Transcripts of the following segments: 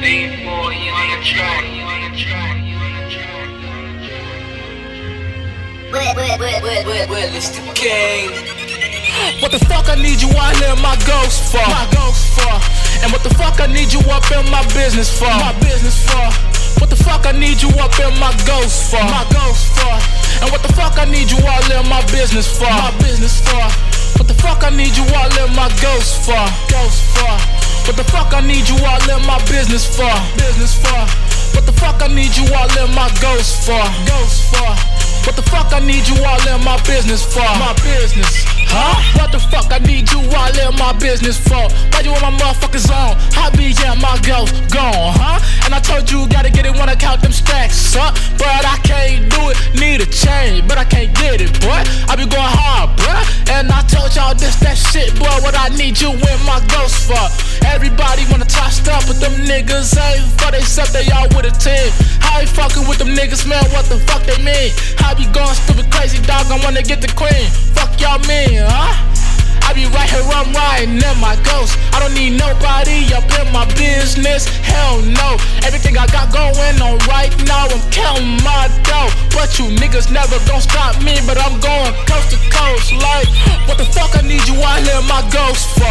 Well, it's the king. What the fuck I need you out here in my ghost for? And what the fuck I need you up in my business for? What the fuck I need you up in my ghost for? And what the fuck I need you all in my business for? What the fuck I need you all in my ghost for? What the fuck I need you all in my business for? What the fuck I need you all in my ghost for? What the fuck I need you all in my business for? Huh? What the fuck I need you all in my business for? Why you on my motherfuckers on? I be in my ghost gone, huh? And I told you gotta get it when I count them stacks up, but I can't do it. Need a change, but I can't get it, boy. I be going hard, bruh. And I told y'all this, that shit, boy. What I need you in my ghost for? Everybody wanna top stuff, but them niggas ain't for they self, they all with a team. How you fucking with them niggas, man? What the fuck they mean? I be going stupid crazy, dog. I wanna get the queen. Fuck y'all mean, huh? I be right here, I'm riding in my ghost. I don't need nobody up in my business. Hell no. Everything I got going on right now, I'm counting my dough. But you niggas never gon' stop me, but I'm going coast to coast. Like, what the fuck I need you out here in my ghost for?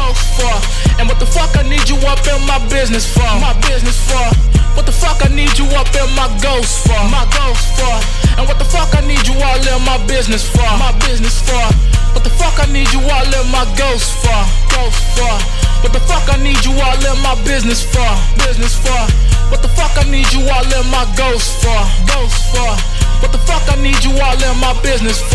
And what the fuck I need you up in my business for? What the fuck I need you up in my ghost for? And what the fuck I need you all in my business for? What the fuck I need you all in my ghost for? What the fuck I need you all in my business for? What the fuck I need you all in my ghost for? What the fuck I need you all in my business for?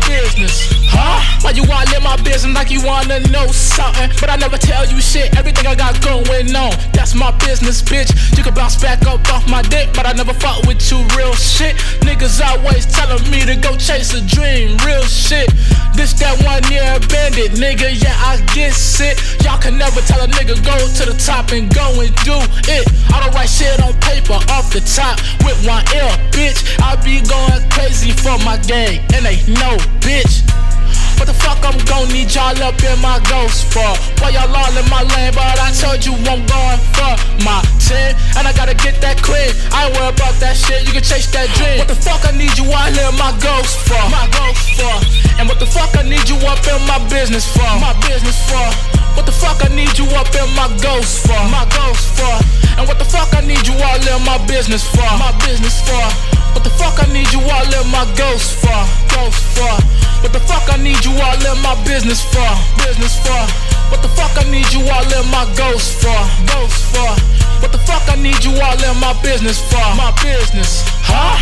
Huh? Why you all in my business like you wanna know something? But I never tell you shit, everything I got going on, that's my business, bitch. You can bounce back up off my dick, but I never fuck with you, real shit. Niggas always telling me to go chase a dream, real shit. This that 1 year bandit, nigga, yeah, I get sick. Y'all can never tell a nigga go to the top and go and do it. I don't write shit on paper off the top with one L, bitch. I be going crazy for my gang, and they know, bitch. What the fuck I'm gon' need y'all up in my ghost for? Why y'all all in my lane, but I told you I'm going for my team. And I gotta get that clean, I ain't worried about that shit, you can chase that dream. What the fuck I need you out here in my ghost for? And what the fuck I need you up in my business for? What the fuck I need you up in my ghost for? And what the fuck I need you all in my business for? What the fuck I need you all in my ghost for? What the fuck I need you all in my business for? What the fuck I need you all in my ghost for? What the fuck I need you all in my business for? Huh?